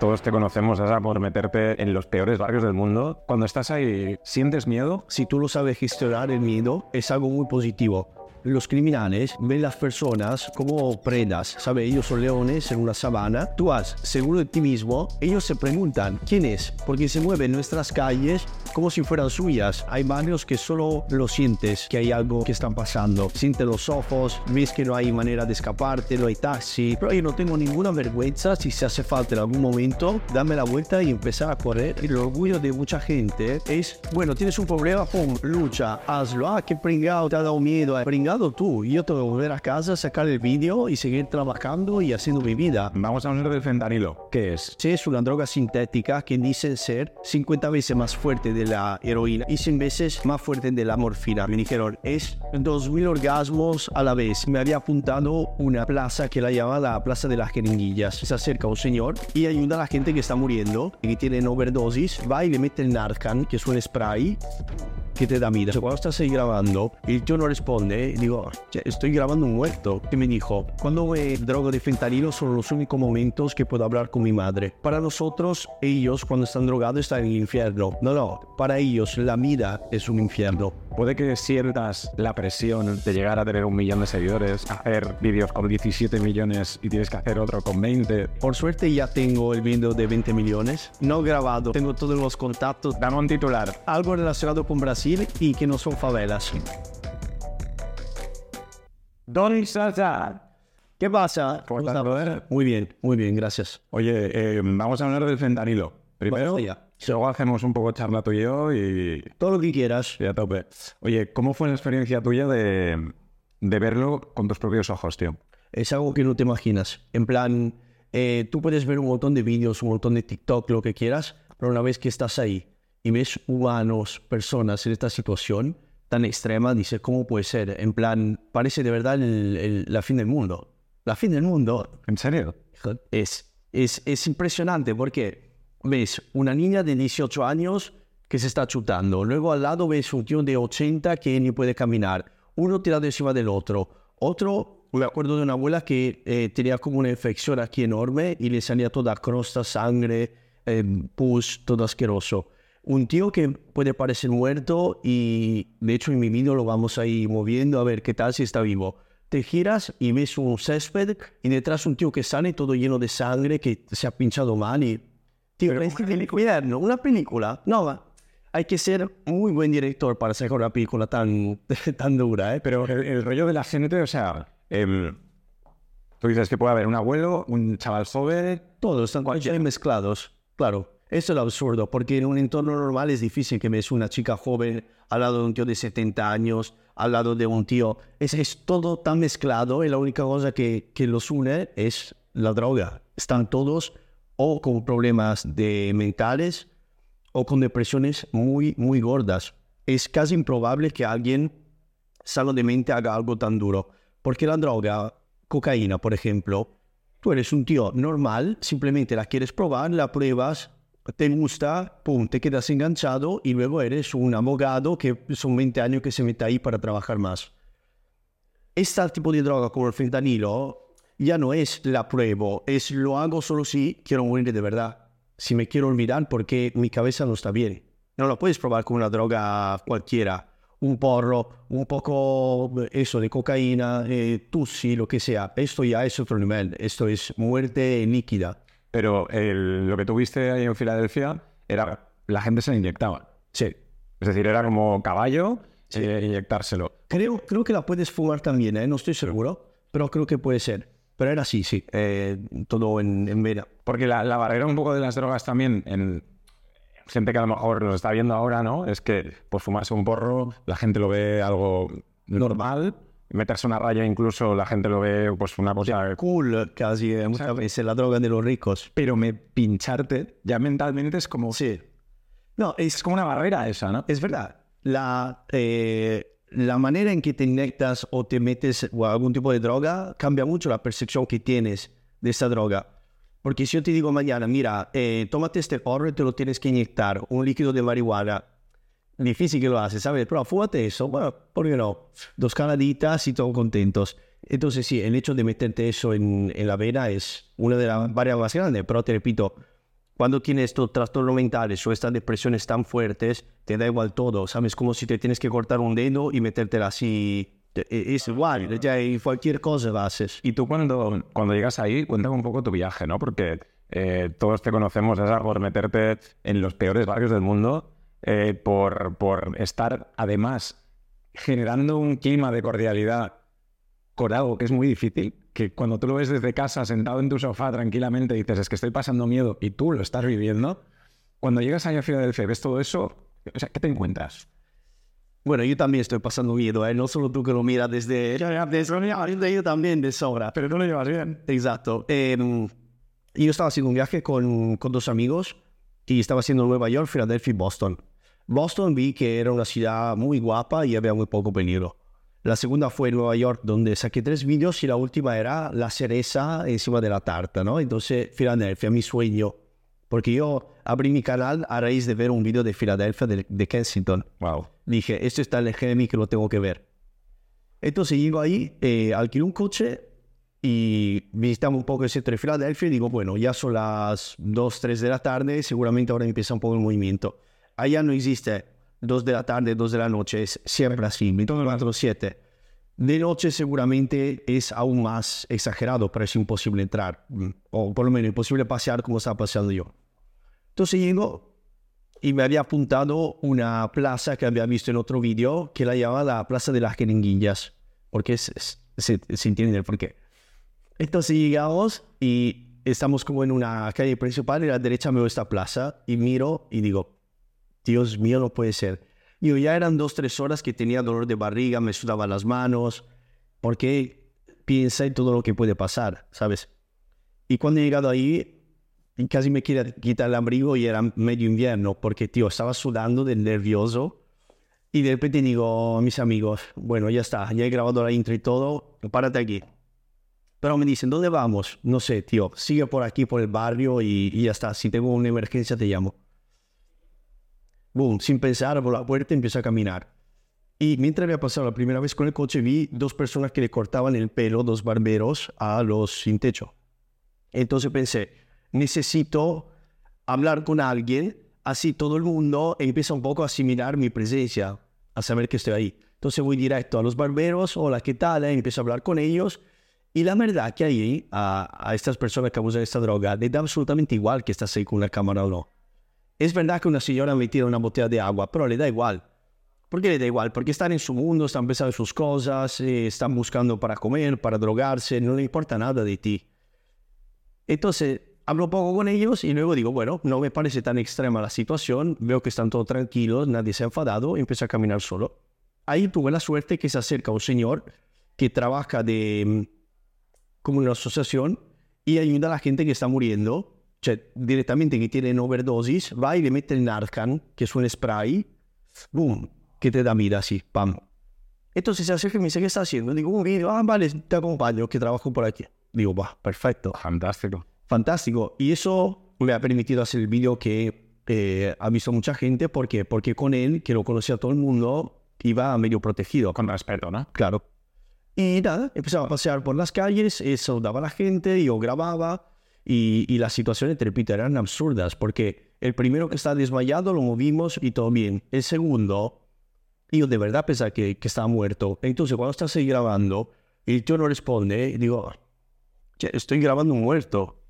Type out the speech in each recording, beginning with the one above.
todos te conocemos, Asa, por meterte en los peores barrios del mundo. Cuando estás ahí, ¿sientes miedo? Si tú lo sabes gestionar el miedo, es algo muy positivo. Los criminales ven las personas como predas, ¿sabes? Ellos son leones en una sabana. Tú vas seguro de ti mismo, ellos se preguntan ¿quién es? Porque se mueven en nuestras calles como si fueran suyas. Hay barrios que solo lo sientes, que hay algo que está pasando. Sientes los ojos, ves que no hay manera de escaparte, no hay taxi. Pero yo no tengo ninguna vergüenza si se hace falta en algún momento, darme la vuelta y empezar a correr. El orgullo de mucha gente es, bueno, tienes un problema, pum, lucha, hazlo. Ah, qué pringado, te ha dado miedo, pringado tú. Yo tengo que volver a casa, sacar el vídeo y seguir trabajando y haciendo mi vida. Vamos a hablar del fentanilo. ¿Qué es? Sí, es una droga sintética que dicen ser 50 veces más fuerte de la heroína y 100 veces más fuerte de la morfina. Me dijeron, es 2000 orgasmos a la vez. Me había apuntado una plaza que la llama la Plaza de las Jeringuillas. Se acerca un señor y ayuda a la gente que está muriendo y que tienen overdosis. Va y le mete el Narcan, que es un spray que te da miedo. Cuando estás ahí grabando, el tío no responde, digo, estoy grabando un muerto. Y me dijo, cuando me drogo de fentanilo son los únicos momentos que puedo hablar con mi madre. Para nosotros, ellos cuando están drogados están en el infierno. No, para ellos la vida es un infierno. Puede que sientas la presión de llegar a tener 1 millón de seguidores, hacer vídeos con 17 millones y tienes que hacer otro con 20. Por suerte ya tengo el vídeo de 20 millones. No grabado, tengo todos los contactos. Dame un titular. Algo relacionado con Brasil y que no son favelas. Don Sasa. ¿Qué pasa? ¿Cómo estás, brother? Muy bien, gracias. Oye, vamos a hablar del fentanilo. Primero, luego hacemos un poco charla tú y yo y... Todo lo que quieras. Y a tope. Oye, ¿cómo fue la experiencia tuya de verlo con tus propios ojos, tío? Es algo que no te imaginas. En plan, tú puedes ver un montón de vídeos, un montón de TikTok, lo que quieras, pero una vez que estás ahí y ves humanos, personas en esta situación tan extrema, dices, ¿cómo puede ser? En plan, parece de verdad la fin del mundo. La fin del mundo. ¿En serio? Es impresionante porque ves una niña de 18 años que se está chutando. Luego al lado ves un tío de 80 que ni puede caminar. Uno tirado encima del otro. Otro, me acuerdo de una abuela que tenía como una infección aquí enorme y le salía toda crosta, sangre, pus, todo asqueroso. Un tío que puede parecer muerto y de hecho en mi vídeo lo vamos a ir moviendo a ver qué tal si está vivo. Te giras y ves un césped y detrás un tío que sale todo lleno de sangre, que se ha pinchado mal y... Tío, una película. No, hay que ser muy buen director para sacar una película tan dura, ¿eh? Pero el rollo de la gente, o sea... tú dices que puede haber un abuelo, un chaval joven... Todos están mezclados, claro. Eso es lo absurdo, porque en un entorno normal es difícil que ves una chica joven al lado de un tío de 70 años, al lado de un tío. Es todo tan mezclado y la única cosa que los une es la droga. Están todos o con problemas mentales o con depresiones muy, muy gordas. Es casi improbable que alguien sano de mente haga algo tan duro. Porque la droga, cocaína, por ejemplo, tú eres un tío normal, simplemente la quieres probar, la pruebas, te gusta, pum, te quedas enganchado y luego eres un abogado que son 20 años que se mete ahí para trabajar más. Este tipo de droga como el fentanilo ya no es la pruebo, es lo hago solo si quiero morir de verdad. Si me quiero olvidar porque mi cabeza no está bien. No lo puedes probar con una droga cualquiera. Un porro, un poco eso de cocaína, tussi, lo que sea. Esto ya es otro nivel. Esto es muerte líquida. Pero lo que tuviste ahí en Filadelfia era... La gente se la inyectaba. Sí. Es decir, era como caballo inyectárselo. Creo que la puedes fumar también, ¿eh? No estoy seguro, pero creo que puede ser. Pero era así, sí. Todo en vena. Porque la barrera un poco de las drogas también en gente que a lo mejor nos está viendo ahora, ¿no? Es que pues fumarse un porro, la gente lo ve algo normal. Meterse una raya incluso la gente lo ve pues una cosa... Cool, casi. Muchas veces la droga de los ricos. Pero pincharte ya mentalmente es como... Sí. No, es como una barrera esa, ¿no? Es verdad. La manera en que te inyectas o te metes o algún tipo de droga cambia mucho la percepción que tienes de esa droga. Porque si yo te digo mañana, mira, tómate este porro y te lo tienes que inyectar, un líquido de marihuana, difícil que lo haces, ¿sabes? Pero fúmate eso, bueno, ¿por qué no? 2 caladitas y todos contentos. Entonces sí, el hecho de meterte eso en la vena es una de las variables más grandes, pero te repito, Cuando tienes estos trastornos mentales o estas depresiones tan fuertes, te da igual todo, ¿sabes? Como si te tienes que cortar un dedo y metértela así. Es igual, ya y cualquier cosa lo haces. Y tú cuando llegas ahí, cuéntame un poco tu viaje, ¿no? Porque todos te conocemos, es por meterte en los peores barrios del mundo, por estar además generando un clima de cordialidad con algo que es muy difícil, que cuando tú lo ves desde casa, sentado en tu sofá tranquilamente, dices, es que estoy pasando miedo y tú lo estás viviendo. Cuando llegas ahí a Filadelfia y ves todo eso, o sea, ¿qué te encuentras? Bueno, yo también estoy pasando miedo, ¿eh? No solo tú que lo miras desde yo también de sobra. Pero tú lo llevas bien. Exacto. Yo estaba haciendo un viaje con dos amigos y estaba haciendo Nueva York, Filadelfia y Boston. Boston vi que era una ciudad muy guapa y había muy poco peligro. La segunda fue Nueva York, donde saqué 3 vídeos y la última era la cereza encima de la tarta, ¿no? Entonces, Filadelfia, mi sueño. Porque yo abrí mi canal a raíz de ver un vídeo de Filadelfia, de Kensington. Wow. Dije, esto está lejos de mí que lo tengo que ver. Entonces llego ahí, alquilé un coche y visitamos un poco el centro de Filadelfia y digo, bueno, ya son las 2, 3 de la tarde, seguramente ahora empieza un poco el movimiento. Allá no existe 2 de la tarde, 2 de la noche, es siempre así, 24/7. De noche seguramente es aún más exagerado, pero es imposible entrar, o por lo menos imposible pasear como estaba paseando yo. Entonces llego y me había apuntado una plaza que había visto en otro vídeo que la llamaba la Plaza de las Jeringuillas, porque se entiende el porqué. Entonces llegamos y estamos como en una calle principal y a la derecha veo esta plaza y miro y digo, Dios mío, no puede ser. Yo ya eran 2, 3 horas que tenía dolor de barriga, me sudaban las manos, porque piensa en todo lo que puede pasar, ¿sabes? Y cuando he llegado ahí, casi me quería quitar el abrigo y era medio invierno, porque, tío, estaba sudando del nervioso. Y de repente digo a mis amigos, bueno, ya está, ya he grabado la intro y todo, párate aquí. Pero me dicen, ¿dónde vamos? No sé, tío, sigue por aquí, por el barrio y ya está. Si tengo una emergencia, te llamo. Boom, sin pensar, abro la puerta y empiezo a caminar. Y mientras había pasado la primera vez con el coche, vi 2 personas que le cortaban el pelo, 2 barberos, a los sin techo. Entonces pensé, necesito hablar con alguien, así todo el mundo empieza un poco a asimilar mi presencia, a saber que estoy ahí. Entonces voy directo a los barberos, hola, ¿qué tal? Empiezo a hablar con ellos. Y la verdad que ahí, a estas personas que abusan de esta droga, les da absolutamente igual que estás ahí con una cámara o no. Es verdad que una señora me tira una botella de agua, pero le da igual. ¿Por qué le da igual? Porque están en su mundo, están pensando en sus cosas, están buscando para comer, para drogarse, no le importa nada de ti. Entonces, hablo poco con ellos y luego digo, bueno, no me parece tan extrema la situación, veo que están todos tranquilos, nadie se ha enfadado y empiezo a caminar solo. Ahí tuve la suerte que se acerca un señor que trabaja como una asociación y ayuda a la gente que está muriendo. Cioè, directamente que tienen overdosis, va y le mete el Narcan, que es un spray, boom, que te da vida así, pam. Entonces se acerca y me dice, ¿qué está haciendo? Digo, un vídeo, vale, te acompaño, que trabajo por aquí. Digo, va, perfecto. Fantástico. Fantástico. Y eso me ha permitido hacer el vídeo que ha visto mucha gente. ¿Por qué? Porque con él, que lo conocía todo el mundo, iba medio protegido. Con respeto, ¿no? Claro. Y nada, empezaba a pasear por las calles, saludaba a la gente, yo grababa. Y las situaciones, te repito, eran absurdas, porque el primero que está desmayado lo movimos y todo bien. El segundo, yo de verdad pensaba que estaba muerto. Entonces, cuando estás ahí grabando y el tío no responde, digo, estoy grabando un muerto.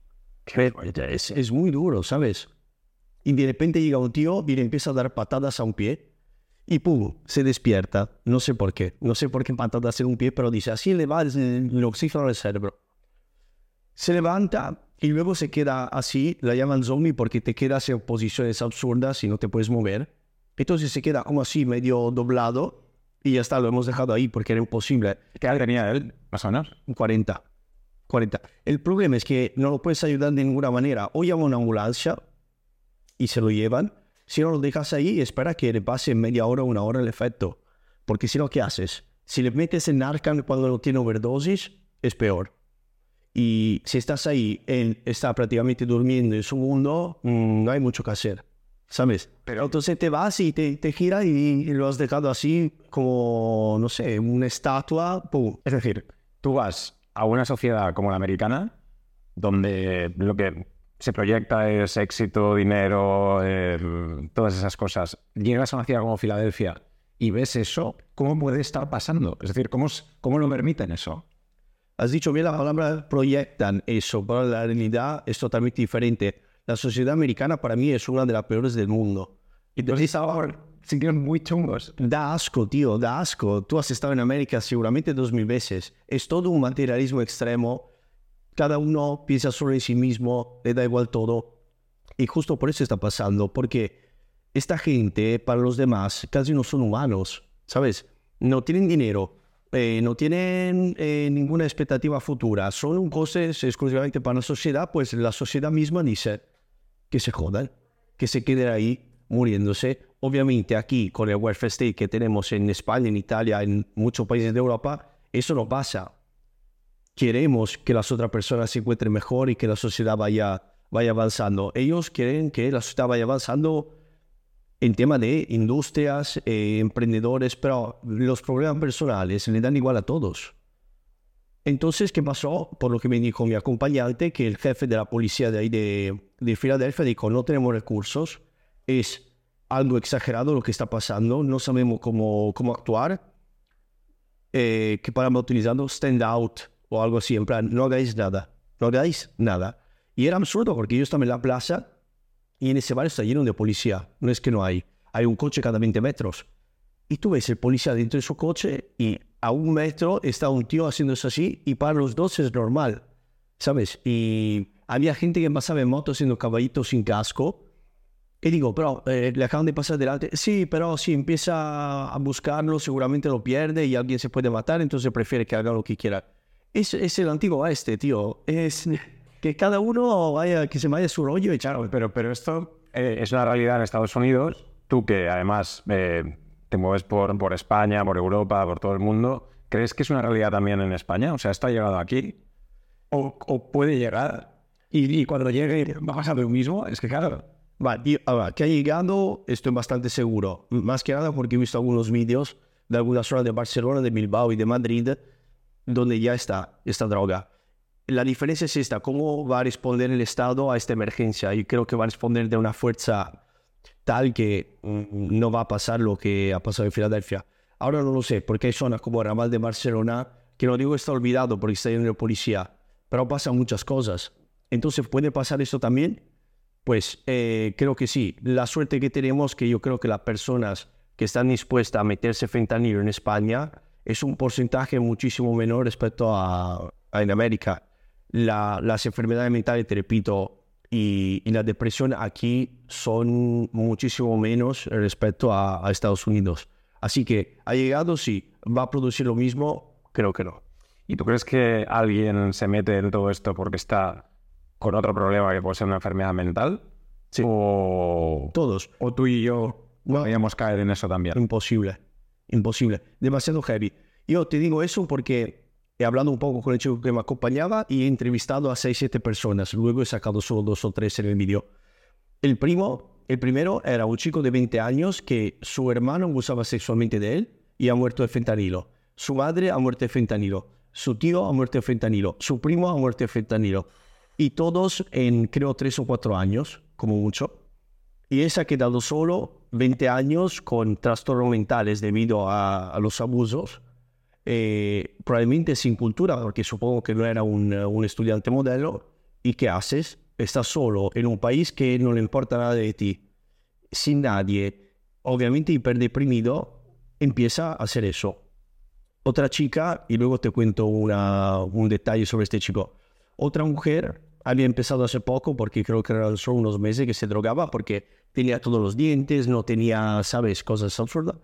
Es muy duro, ¿sabes? Y de repente llega un tío y le empieza a dar patadas a un pie y pum, se despierta. No sé por qué. No sé por qué patadas en un pie, pero dice, así le va el oxígeno al cerebro. Se levanta y luego se queda así, la llaman zombie porque te quedas en posiciones absurdas y no te puedes mover. Entonces se queda como así, medio doblado y ya está, lo hemos dejado ahí porque era imposible. ¿Qué edad tenía él, más o menos? 40. El problema es que no lo puedes ayudar de ninguna manera. O llama una ambulancia y se lo llevan. Si no lo dejas ahí, espera que le pase media hora o una hora el efecto. Porque si no, ¿qué haces? Si le metes en Narcan cuando no tiene overdosis, es peor. Y si estás ahí, él está prácticamente durmiendo en su mundo, no hay mucho que hacer, ¿sabes? Pero entonces te vas y te gira y lo has dejado así como, no sé, una estatua. ¡Pum! Es decir, tú vas a una sociedad como la americana, donde lo que se proyecta es éxito, dinero, todas esas cosas. Llegas a una ciudad como Filadelfia y ves eso, ¿cómo puede estar pasando? Es decir, ¿cómo lo permiten eso? Has dicho bien la palabra proyectan eso, pero la realidad es totalmente diferente. La sociedad americana para mí es una de las peores del mundo. Entonces ahora siguen muy chungos. Da asco, tío, da asco. Tú has estado en América seguramente 2000 veces. Es todo un materialismo extremo. Cada uno piensa solo en sí mismo, le da igual todo. Y justo por eso está pasando, porque esta gente, para los demás, casi no son humanos, ¿sabes? No tienen dinero, no tienen ninguna expectativa futura, son un coste exclusivamente para la sociedad, pues la sociedad misma dice que se jodan, que se queden ahí muriéndose. Obviamente aquí, con el welfare state que tenemos en España, en Italia, en muchos países de Europa, eso no pasa. Queremos que las otras personas se encuentren mejor y que la sociedad vaya avanzando. Ellos quieren que la sociedad vaya avanzando en tema de industrias, emprendedores, pero los problemas personales le dan igual a todos. Entonces, ¿qué pasó? Por lo que me dijo mi acompañante, que el jefe de la policía de ahí de Filadelfia dijo, no tenemos recursos, es algo exagerado lo que está pasando, no sabemos cómo actuar, que paramos utilizando stand out o algo así, en plan, no hagáis nada. Y era absurdo porque yo estaba en la plaza y en ese bar está lleno de policía, no es que no hay un coche cada 20 metros. Y tú ves el policía dentro de su coche y a 1 metro está un tío haciendo eso así y para los dos es normal, ¿sabes? Y había gente que pasaba en moto haciendo caballitos sin casco. Y digo, pero le acaban de pasar delante. Sí, pero si empieza a buscarlo, seguramente lo pierde y alguien se puede matar, entonces prefiere que haga lo que quiera. Es el antiguo oeste, tío. Es que cada uno que se vaya a su rollo y claro. Pero esto es una realidad en Estados Unidos. Tú que además te mueves por España, por Europa, por todo el mundo, ¿crees que es una realidad también en España? O sea, ¿esto ha llegado aquí? ¿O puede llegar? Y cuando llegue va a pasar lo mismo. Es que claro... Vale, y ahora, que ha llegado, estoy bastante seguro. Más que nada porque he visto algunos vídeos de algunas zonas de Barcelona, de Bilbao y de Madrid, donde ya está esta droga. La diferencia es esta, cómo va a responder el Estado a esta emergencia. Yo creo que va a responder de una fuerza tal que no va a pasar lo que ha pasado en Filadelfia. Ahora no lo sé, porque hay zonas como el Ramal de Barcelona, que no digo está olvidado porque está lleno de policía, pero pasan muchas cosas. Entonces, ¿puede pasar esto también? Pues creo que sí. La suerte que tenemos, que yo creo que las personas que están dispuestas a meterse fentanilo en España es un porcentaje muchísimo menor respecto a en América. Las enfermedades mentales, te repito, y la depresión aquí son muchísimo menos respecto a Estados Unidos. Así que ha llegado, sí. ¿Va a producir lo mismo? Creo que no. ¿Y tú crees que alguien se mete en todo esto porque está con otro problema que puede ser una enfermedad mental? Sí. O todos. O tú y yo podríamos caer en eso también. Imposible. Demasiado heavy. Yo te digo eso porque he hablado un poco con el chico que me acompañaba y he entrevistado a 6-7 personas. Luego he sacado solo 2 o 3 en el vídeo. El primero era un chico de 20 años que su hermano abusaba sexualmente de él y ha muerto de fentanilo. Su madre ha muerto de fentanilo. Su tío ha muerto de fentanilo. Su primo ha muerto de fentanilo. Y todos en, creo, 3 o 4 años, como mucho. Y él se ha quedado solo 20 años con trastornos mentales debido a los abusos. Probablemente sin cultura, porque supongo que no era un estudiante modelo. ¿Y qué haces? Estás solo en un país que no le importa nada de ti. Sin nadie. Obviamente hiperdeprimido, empieza a hacer eso. Otra chica, y luego te cuento un detalle sobre este chico. Otra mujer había empezado hace poco, porque creo que eran solo unos meses que se drogaba, porque tenía todos los dientes, no tenía, ¿sabes?, cosas absurdas.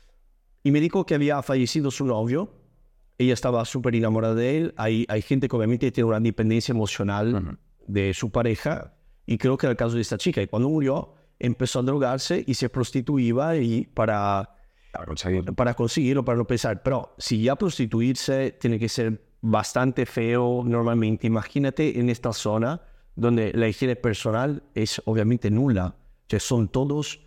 Y me dijo que había fallecido su novio. Ella estaba súper enamorada de él. Hay gente que obviamente tiene una dependencia emocional de su pareja, y creo que era el caso de esta chica. Y cuando murió, empezó a drogarse y se prostituía y para conseguirlo, para no pensar. Pero si ya prostituirse tiene que ser bastante feo normalmente. Imagínate en esta zona donde la higiene personal es obviamente nula. O sea, son todos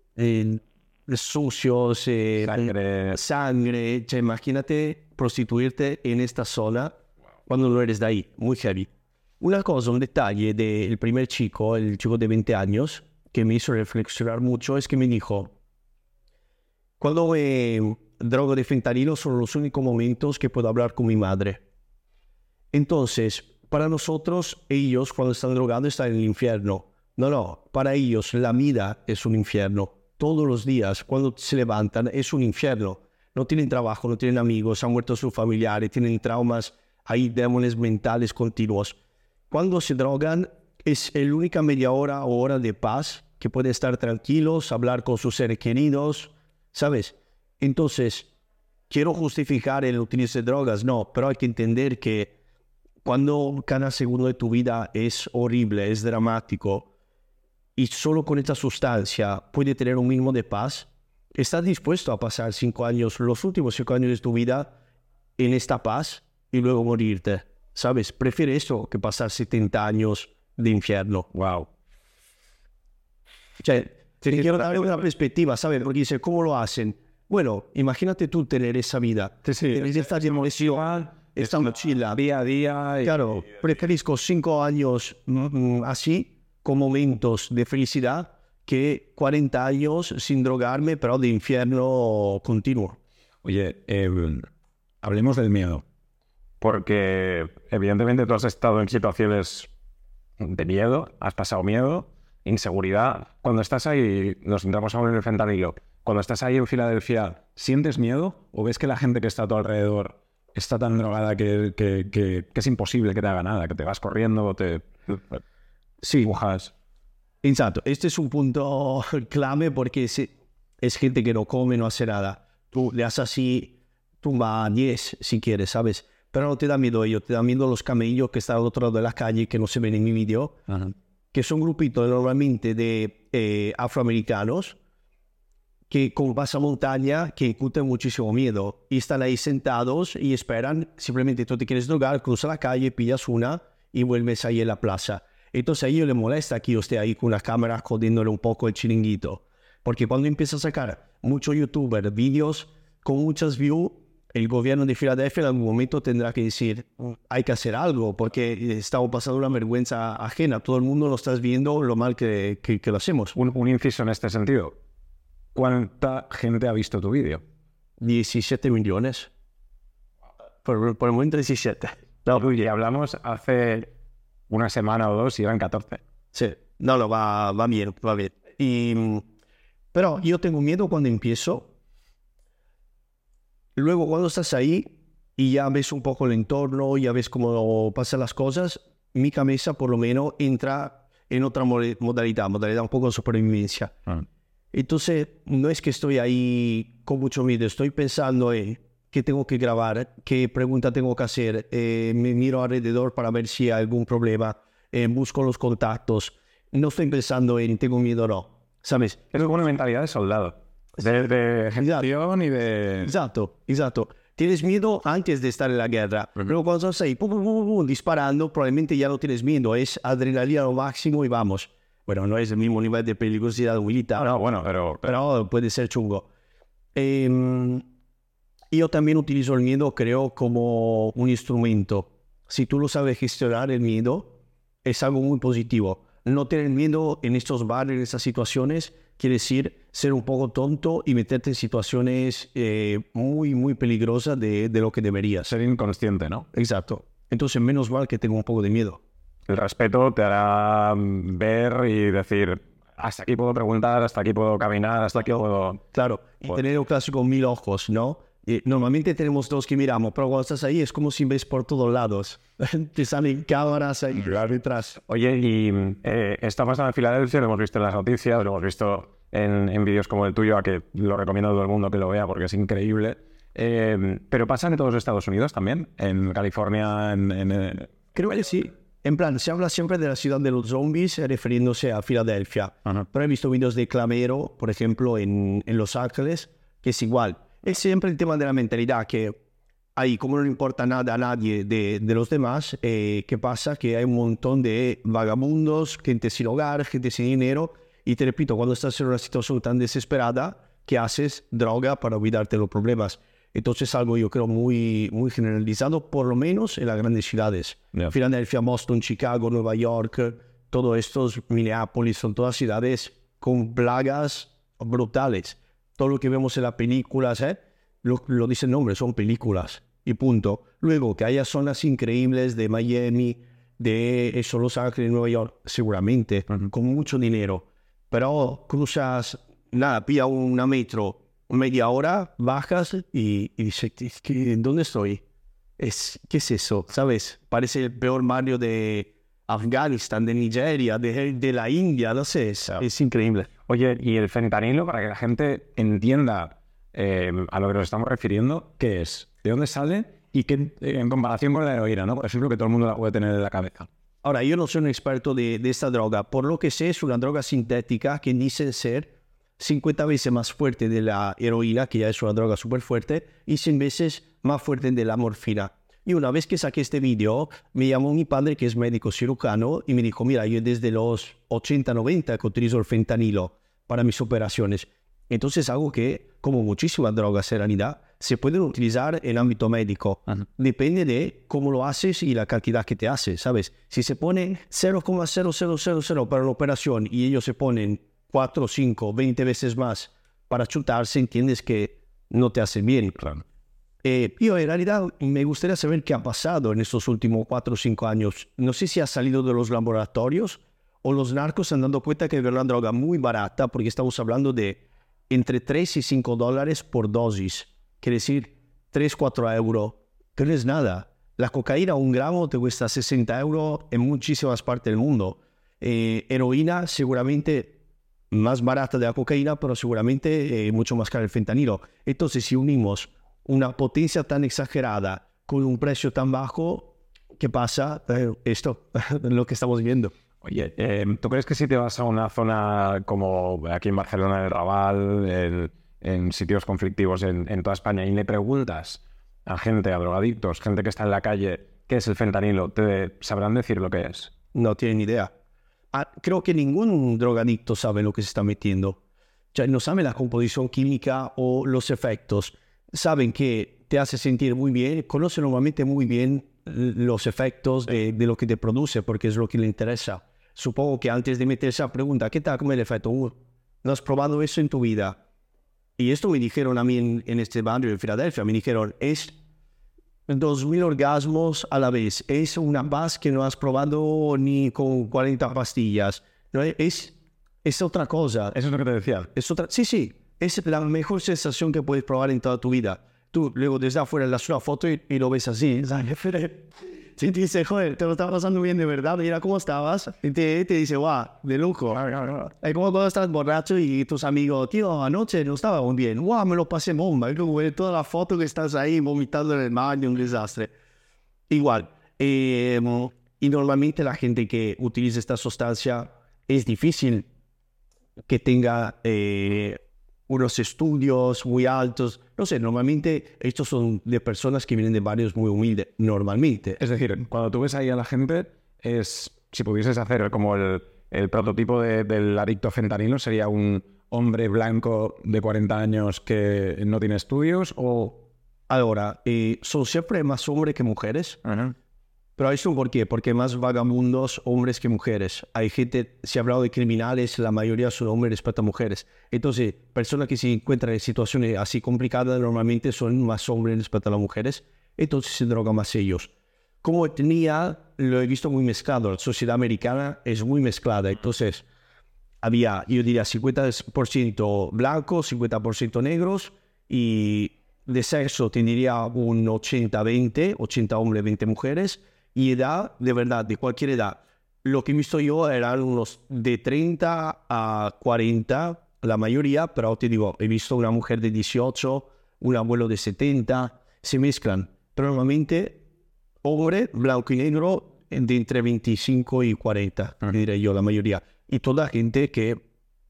sucios, sangre. O sea, imagínate prostituirte en esta zona cuando no eres de ahí. Muy heavy. Una cosa, un detalle del primer chico, el chico de 20 años, que me hizo reflexionar mucho, es que me dijo, cuando me drogo de fentanilo son los únicos momentos que puedo hablar con mi madre. Entonces, para nosotros, ellos cuando están drogados están en el infierno. No, para ellos la vida es un infierno. Todos los días, cuando se levantan, es un infierno. No tienen trabajo, no tienen amigos, han muerto sus familiares, tienen traumas, hay demonios mentales continuos. Cuando se drogan, es la única media hora o hora de paz que pueden estar tranquilos, hablar con sus seres queridos, ¿sabes? Entonces, quiero justificar el utilizo de drogas, no, pero hay que entender que cuando cada segundo de tu vida es horrible, es dramático, y solo con esta sustancia puede tener un mínimo de paz, ¿estás dispuesto a pasar 5 años, los últimos 5 años de tu vida en esta paz y luego morirte? ¿Sabes? Prefiero eso que pasar 70 años de infierno. Wow. Te quiero dar una perspectiva, ¿sabes? Porque dice, ¿cómo lo hacen? Bueno, imagínate tú tener esa vida. Tener esta demolición, esta mochila. Día a día. Claro, preferisco 5 años así, con momentos de felicidad, que 40 años sin drogarme, pero de infierno continuo. Oye, hablemos del miedo. Porque evidentemente tú has estado en situaciones de miedo, has pasado miedo, inseguridad. Cuando estás ahí, nos centramos ahora en el fentanilo, cuando estás ahí en Filadelfia, ¿sientes miedo o ves que la gente que está a tu alrededor está tan drogada que es imposible que te haga nada, que te vas corriendo o te empujas? Exacto, este es un punto clave porque es gente que no come, no hace nada. Tú le haces así, tumba 10 si quieres, ¿sabes? Pero no te da miedo ellos, te da miedo los camellos que están al otro lado de la calle, que no se ven en mi vídeo, que son grupitos normalmente de afroamericanos que con pasamontaña que incuten muchísimo miedo y están ahí sentados y esperan, simplemente tú te quieres drogar, cruza la calle, pillas una y vuelves ahí en la plaza. Entonces a ellos les molesta que yo esté ahí con una cámara jodiéndole un poco el chiringuito, porque cuando empieza a sacar muchos youtubers vídeos con muchas views, el gobierno de Filadelfia en algún momento tendrá que decir, hay que hacer algo, porque estamos pasando una vergüenza ajena. Todo el mundo lo está viendo lo mal que lo hacemos. Un inciso en este sentido. ¿Cuánta gente ha visto tu vídeo? 17 millones. Por el momento 17. No, y hablamos hace una semana o dos y eran 14. Sí, no, va bien, va bien. Pero yo tengo miedo cuando empiezo. Luego cuando estás ahí y ya ves un poco el entorno, ya ves cómo pasan las cosas, mi cabeza por lo menos entra en otra modalidad un poco de supervivencia. Entonces no es que estoy ahí con mucho miedo, estoy pensando qué tengo que grabar, qué pregunta tengo que hacer, me miro alrededor para ver si hay algún problema, busco los contactos, no estoy pensando en tengo miedo o no, ¿sabes? Es como una mentalidad de soldado. De gestión y de... Exacto. Tienes miedo antes de estar en la guerra. Pero cuando estás ahí, disparando, probablemente ya no tienes miedo. Es adrenalina al máximo y vamos. Bueno, no es el mismo nivel de peligrosidad militar. No, bueno, pero puede ser chungo. Yo también utilizo el miedo, creo, como un instrumento. Si tú lo sabes gestionar, el miedo es algo muy positivo. No tener miedo en estos bares, en estas situaciones, quiere decir ser un poco tonto y meterte en situaciones muy, muy peligrosas de lo que deberías. Ser inconsciente, ¿no? Exacto. Entonces, menos mal que tengo un poco de miedo. El respeto te hará ver y decir, hasta aquí puedo preguntar, hasta aquí puedo caminar, hasta aquí puedo... Claro, y tener un clásico 1000 ojos, ¿no? Normalmente tenemos 2 que miramos, pero cuando estás ahí es como si ves por todos lados. Te salen cámaras ahí detrás. Oye, y está pasando en Filadelfia, lo hemos visto en las noticias, lo hemos visto en vídeos como el tuyo, a que lo recomiendo a todo el mundo que lo vea porque es increíble. Pero pasa en todos los Estados Unidos también, en California, Creo que sí. En plan, se habla siempre de la ciudad de los zombies refiriéndose a Filadelfia. Pero he visto vídeos de Clamero, por ejemplo, en Los Ángeles, que es igual. Es siempre el tema de la mentalidad, que ahí, como no le importa nada a nadie de los demás, ¿qué pasa? Que hay un montón de vagabundos, gente sin hogar, gente sin dinero, y te repito, cuando estás en una situación tan desesperada, ¿qué haces? Droga para olvidarte de los problemas. Entonces algo yo creo muy generalizado, por lo menos en las grandes ciudades. Yeah. Filadelfia, Boston, Chicago, Nueva York, todo estos, Minneapolis, son todas ciudades con plagas brutales. Todo lo que vemos en las películas, lo dice el nombre, son películas y punto. Luego, que haya zonas increíbles de Miami, de eso, Los Ángeles, Nueva York, seguramente, con mucho dinero. Pero cruzas, nada, pilla una metro, media hora, bajas y dices, ¿dónde estoy? ¿Qué es eso? ¿Sabes? Parece el peor barrio de Afganistán, de Nigeria, de la India, no sé, es increíble. Oye, y el fentanilo, para que la gente entienda a lo que nos estamos refiriendo, ¿qué es? ¿De dónde sale? Y qué, en comparación con la heroína, ¿no? Por ejemplo, que todo el mundo la puede tener en la cabeza. Ahora, yo no soy un experto de esta droga. Por lo que sé, es una droga sintética que dicen ser 50 veces más fuerte de la heroína, que ya es una droga súper fuerte, y 100 veces más fuerte de la morfina. Y una vez que saqué este vídeo, me llamó mi padre, que es médico cirujano, y me dijo, mira, yo desde los 80, 90 que utilizo el fentanilo para mis operaciones. Entonces algo que, como muchísimas drogas en realidad, se pueden utilizar en ámbito médico. Depende de cómo lo haces y la cantidad que te haces, ¿sabes? Si se pone 0,0000 para una operación y ellos se ponen 4, 5, 20 veces más para chutarse, entiendes que no te hace bien. Claro. Yo en realidad me gustaría saber qué ha pasado en estos últimos 4 o 5 años. No sé si ha salido de los laboratorios o los narcos se han dado cuenta que es una droga muy barata, porque estamos hablando de entre 3 y 5 dólares por dosis. Quiere decir 3, 4 euros, que no es nada. La cocaína, 1 gramo, te cuesta 60 euros en muchísimas partes del mundo. Heroína, seguramente más barata de la cocaína, pero seguramente mucho más cara el fentanilo. Entonces, si unimos una potencia tan exagerada con un precio tan bajo, ¿qué pasa? Esto, lo que estamos viendo. Oye, ¿tú crees que si te vas a una zona como aquí en Barcelona, en el Raval, en sitios conflictivos en toda España, y le preguntas a gente, a drogadictos, gente que está en la calle, qué es el fentanilo, te sabrán decir lo que es? No tienen ni idea. Creo que ningún drogadicto sabe lo que se está metiendo. O sea, no sabe la composición química o los efectos. Saben que te hace sentir muy bien, conocen normalmente muy bien los efectos de lo que te produce, porque es lo que le interesa. Supongo que antes de meterse a pregunta, ¿qué tal con el efecto? ¿No has probado eso en tu vida? Y esto me dijeron a mí en este barrio de Filadelfia, me dijeron, es 2000 orgasmos a la vez, es una paz que no has probado ni con 40 pastillas, ¿no? Es otra cosa. Eso es lo que te decía. Sí, es la mejor sensación que puedes probar en toda tu vida. Tú luego desde afuera le das una foto y lo ves así, ¿sabes? Si te dice, joder, te lo estaba pasando bien de verdad, mira cómo estabas, y te dice, guau, de lujo. Es como cuando estás borracho y tus amigos, tío, anoche no estaba muy bien, guau, me lo pasé bomba, y luego ves toda la foto que estás ahí vomitando en el baño, un desastre. Igual, y normalmente la gente que utiliza esta sustancia es difícil que tenga unos estudios muy altos. No sé, normalmente estos son de personas que vienen de barrios muy humildes, normalmente. Es decir, cuando tú ves ahí a la gente, si pudieses hacer como el prototipo del adicto a fentanilo, ¿sería un hombre blanco de 40 años que no tiene estudios o...? Ahora, son siempre más hombres que mujeres. Pero eso ¿por qué? Porque más vagabundos hombres que mujeres. Hay gente, si ha hablado de criminales, la mayoría son hombres respecto a mujeres. Entonces, personas que se encuentran en situaciones así complicadas normalmente son más hombres respecto a las mujeres. Entonces se drogan más ellos. Como etnia, lo he visto muy mezclado. La sociedad americana es muy mezclada. Entonces, había, yo diría, 50% blancos, 50% negros, y de sexo tendría un 80-20, 80 hombres, 20 mujeres. Y edad, de verdad, de cualquier edad. Lo que he visto yo eran unos de 30 a 40, la mayoría, pero te digo, he visto una mujer de 18, un abuelo de 70, se mezclan. Pero normalmente, hombre, blanco y negro, de entre 25 y 40, diré yo, la mayoría. Y toda gente que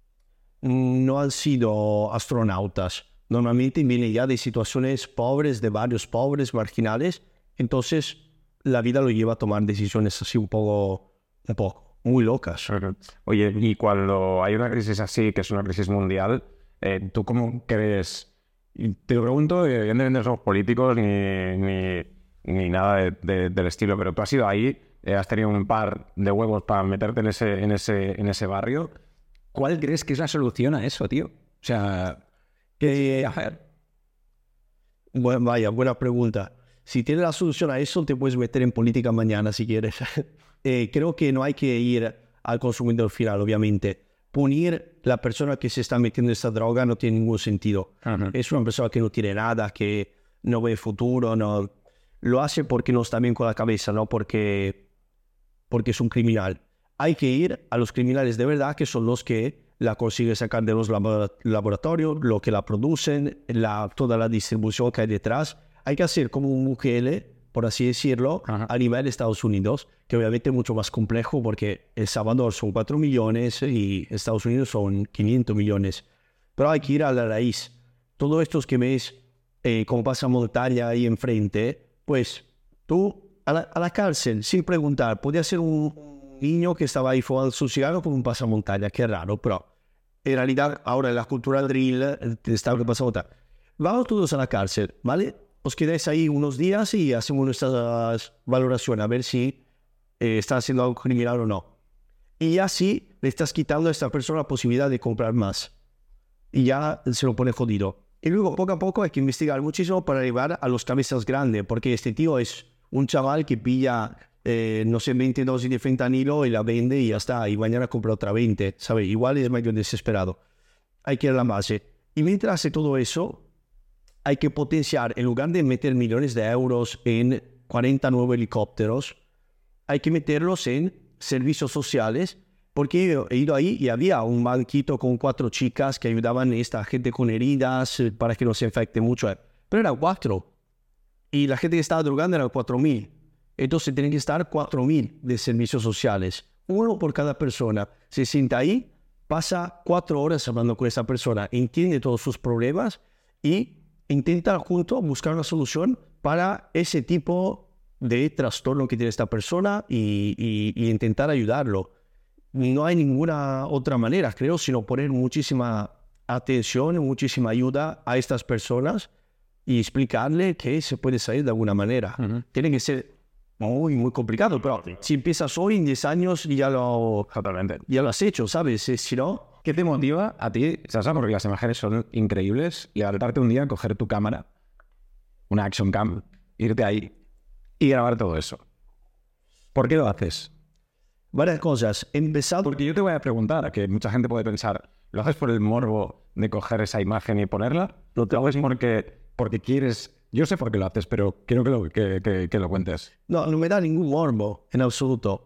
no han sido astronautas. Normalmente vienen ya de situaciones pobres, de barrios pobres, marginales. Entonces, la vida lo lleva a tomar decisiones así un poco, muy locas. Oye, y cuando hay una crisis así, que es una crisis mundial, ¿tú cómo crees Y te lo pregunto, evidentemente no somos políticos ni nada del estilo, pero tú has ido ahí, has tenido un par de huevos para meterte en ese barrio. ¿Cuál crees que es la solución a eso, tío? O sea, ¿qué hacer? Bueno, vaya, buena pregunta. Si tienes la solución a eso, te puedes meter en política mañana si quieres. Creo que no hay que ir al consumidor final, obviamente. Punir la persona que se está metiendo esta droga no tiene ningún sentido. Uh-huh. Es una persona que no tiene nada, que no ve futuro, no. Lo hace porque no está bien con la cabeza, no porque es un criminal. Hay que ir a los criminales de verdad, que son los que la consiguen sacar de los laboratorios, lo que la producen, toda la distribución que hay detrás. Hay que hacer como un Bukele, por así decirlo, a nivel de Estados Unidos, que obviamente es mucho más complejo porque El Salvador son 4 millones y Estados Unidos son 500 millones. Pero hay que ir a la raíz. Todos estos que ves como pasa montaña ahí enfrente, pues tú a la cárcel sin preguntar. Podía ser un niño que estaba ahí fumando su cigarro con un pasamontaña, qué raro, pero en realidad ahora en la cultura drill está lo que pasamontaña. Vamos todos a la cárcel, ¿vale? Os quedáis ahí unos días y hacemos nuestras valoraciones a ver si está haciendo algo criminal o no. Y así le estás quitando a esta persona la posibilidad de comprar más. Y ya se lo pone jodido. Y luego poco a poco hay que investigar muchísimo para arribar a los cabezas grandes, porque este tío es un chaval que pilla, no sé, 20 dosis de fentanilo y la vende y ya está, y mañana compra otra 20, ¿sabes? Igual es medio desesperado. Hay que ir a la base. Y mientras hace todo eso, hay que potenciar, en lugar de meter millones de euros en 40 nuevos helicópteros, hay que meterlos en servicios sociales, porque he ido ahí y había un banquito con 4 chicas que ayudaban a esta gente con heridas para que no se infecte mucho. Pero eran 4. Y la gente que estaba drogando eran 4.000. Entonces tienen que estar 4.000 de servicios sociales. Uno por cada persona. Se sienta ahí, pasa 4 horas hablando con esa persona, entiende todos sus problemas y intenta juntos buscar una solución para ese tipo de trastorno que tiene esta persona y intentar ayudarlo. No hay ninguna otra manera, creo, sino poner muchísima atención y muchísima ayuda a estas personas y explicarle que se puede salir de alguna manera. Uh-huh. Tiene que ser muy, muy complicado, pero si empiezas hoy, en 10 años ya lo has hecho, ¿sabes? Si no... ¿Qué te motiva a ti, Sasa? Porque las imágenes son increíbles. Levantarte un día, coger tu cámara, una action cam, irte ahí y grabar todo eso. ¿Por qué lo haces? Varias cosas. Empezado... Porque yo te voy a preguntar, que mucha gente puede pensar, ¿lo haces por el morbo de coger esa imagen y ponerla? ¿Lo haces porque quieres...? Yo sé por qué lo haces, pero quiero que lo cuentes. No me da ningún morbo, en absoluto.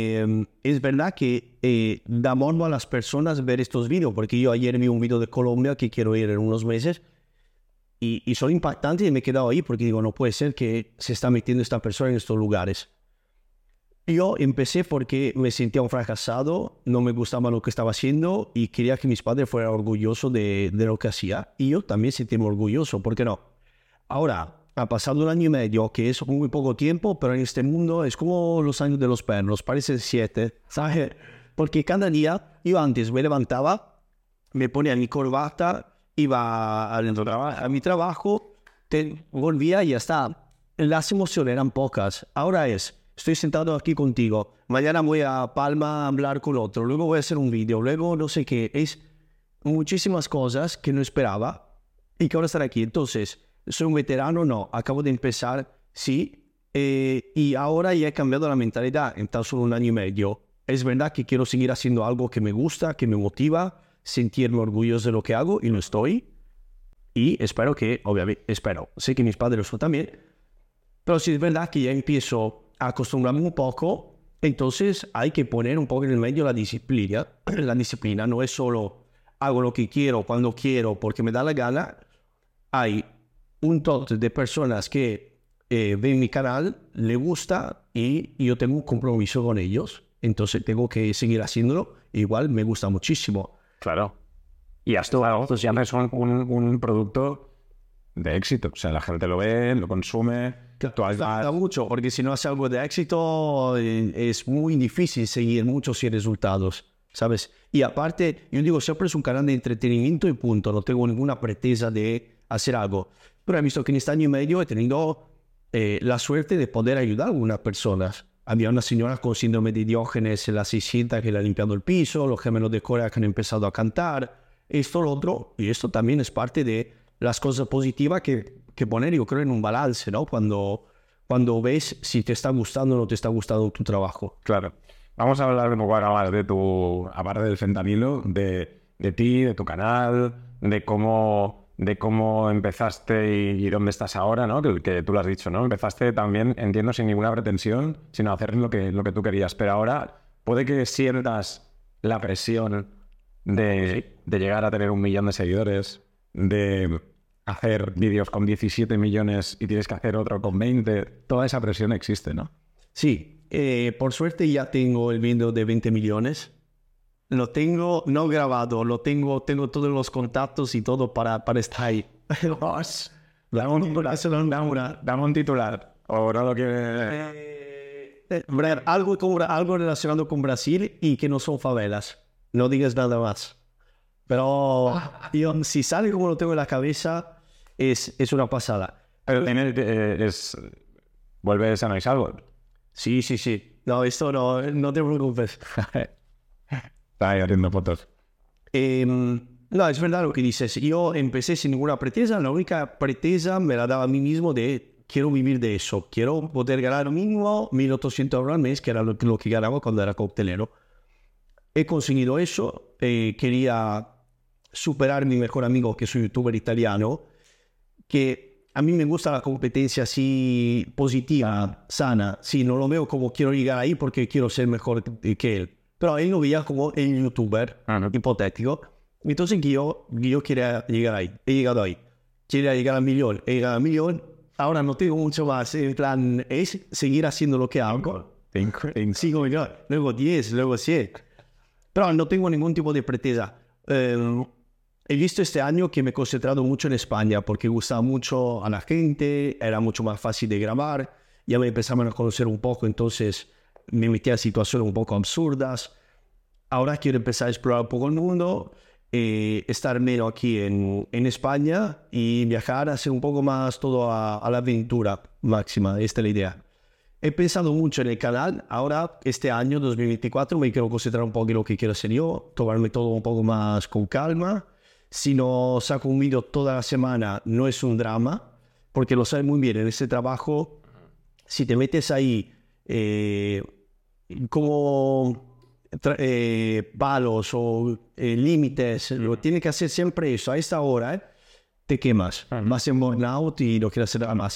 Es verdad que da morbo a las personas ver estos vídeos, porque yo ayer vi un vídeo de Colombia que quiero ir en unos meses y son impactantes y me he quedado ahí porque digo, no puede ser que se está metiendo esta persona en estos lugares. Yo empecé porque me sentía un fracasado, no me gustaba lo que estaba haciendo y quería que mis padres fueran orgullosos de lo que hacía y yo también sentí orgulloso, ¿por qué no? Ahora, ha pasado 1 año y medio, que es muy poco tiempo, pero en este mundo es como los años de los perros, parecen 7, ¿sabes? Porque cada día, yo antes me levantaba, me ponía mi corbata, iba a mi trabajo, volvía y ya está. Las emociones eran pocas. Ahora estoy sentado aquí contigo, mañana voy a Palma a hablar con otro, luego voy a hacer un vídeo, luego no sé qué. Es muchísimas cosas que no esperaba y que ahora están aquí. Entonces... ¿soy un veterano? No. Acabo de empezar, sí. Y ahora ya he cambiado la mentalidad en tan solo 1 año y medio. Es verdad que quiero seguir haciendo algo que me gusta, que me motiva, sentirme orgulloso de lo que hago y lo estoy. Y espero que, obviamente, sé que mis padres lo son también. Pero sí es verdad que ya empiezo a acostumbrarme un poco. Entonces hay que poner un poco en el medio la disciplina. La disciplina no es solo hago lo que quiero, cuando quiero, porque me da la gana. Hay un tot de personas que ven mi canal, le gusta y yo tengo un compromiso con ellos. Entonces tengo que seguir haciéndolo. Igual me gusta muchísimo. Claro. Y esto ya es un producto de éxito. O sea, la gente lo ve, lo consume. Falta mucho, porque si no hace algo de éxito es muy difícil seguir muchos resultados. ¿sabes? Y aparte, yo digo, siempre es un canal de entretenimiento y punto. No tengo ninguna pretesa de hacer algo. Pero he visto que en este año y medio he tenido la suerte de poder ayudar a algunas personas. Había una señora con síndrome de Diógenes en la 600 que le ha limpiado el piso, los gemelos de Corea que han empezado a cantar, esto, lo otro. Y esto también es parte de las cosas positivas que poner, yo creo, en un balance, ¿no? Cuando ves si te está gustando o no te está gustando tu trabajo. Claro. Vamos a hablar un poco ahora más de tu, aparte del fentanilo, de ti, de tu canal, de cómo empezaste y dónde estás ahora, ¿no? Que tú lo has dicho, ¿no? Empezaste también, entiendo, sin ninguna pretensión, sino hacer lo que tú querías. Pero ahora puede que sientas la presión de llegar a tener 1 millón de seguidores, de hacer vídeos con 17 millones y tienes que hacer otro con 20. Toda esa presión existe, ¿no? Sí, por suerte ya tengo el vídeo de 20 millones. Lo tengo no grabado, tengo todos los contactos y todo para estar ahí. Dame un titular. ¿O no lo quieres? Algo relacionado con Brasil y que no son favelas. No digas nada más. Pero yo, si sale como lo tengo en la cabeza, es una pasada. Pero ¿vuelves a no algo? Sí. No, esto no te preocupes. Está ahí haciendo fotos. No, es verdad lo que dices. Yo empecé sin ninguna pretesa. La única pretesa me la daba a mí mismo de quiero vivir de eso. Quiero poder ganar mínimo 1.800 euros al mes, que era lo que ganaba cuando era coctelero. He conseguido eso. Quería superar a mi mejor amigo, que es un youtuber italiano, que a mí me gusta la competencia así positiva, sana. Sí, no lo veo como quiero llegar ahí porque quiero ser mejor que él. Pero él lo veía como el youtuber hipotético. Entonces yo quería llegar ahí. He llegado ahí. Quería llegar al millón. He llegado al millón. Ahora no tengo mucho más. En plan, es seguir haciendo lo que hago. 5 millones. Luego 10, luego 100. Pero no tengo ningún tipo de pretesa. He visto este año que me he concentrado mucho en España porque gustaba mucho a la gente, era mucho más fácil de grabar, ya me empezaban a conocer un poco, entonces me metí a situaciones un poco absurdas. Ahora quiero empezar a explorar un poco el mundo, estar menos aquí en España y viajar, hacer un poco más todo a la aventura máxima. Esta es la idea. He pensado mucho en el canal. Ahora, este año 2024, me quiero concentrar un poco en lo que quiero hacer yo, tomarme todo un poco más con calma. Si no saco un vídeo toda la semana, no es un drama, porque lo sabes muy bien, en este trabajo, si te metes ahí palos o límites, lo tienes que hacer siempre eso. A esta hora te quemas, vas en burnout y no quieres hacer nada más.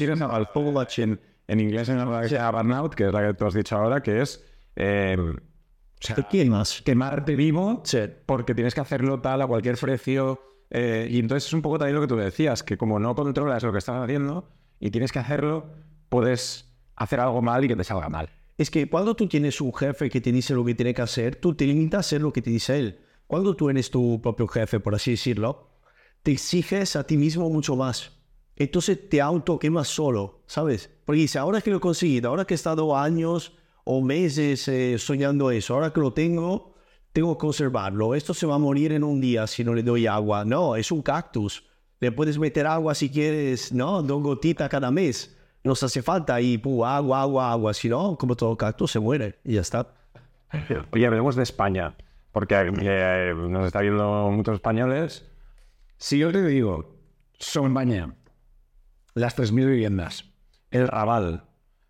En inglés en la burnout, que es la que tú has dicho ahora, que es te quemas. Quemarte vivo porque tienes que hacerlo tal a cualquier precio. Y entonces es un poco también lo que tú decías, que como no controlas lo que estás haciendo y tienes que hacerlo, puedes hacer algo mal y que te salga mal. Es que cuando tú tienes un jefe que te dice lo que tiene que hacer, tú te limitas a hacer lo que te dice él. Cuando tú eres tu propio jefe, por así decirlo, te exiges a ti mismo mucho más. Entonces te autoquemas solo, ¿sabes? Porque dice, ahora que lo he conseguido, ahora que he estado años o meses soñando eso, ahora que lo tengo que conservarlo. Esto se va a morir en un día si no le doy agua. No, es un cactus. Le puedes meter agua si quieres, ¿no? 2 gotitas cada mes. Nos hace falta y agua. Si no, como todo cactus, se muere y ya está. Oye, hablemos de España, porque nos está viendo muchos españoles. Si yo te digo, España, las 3.000 viviendas, el Raval,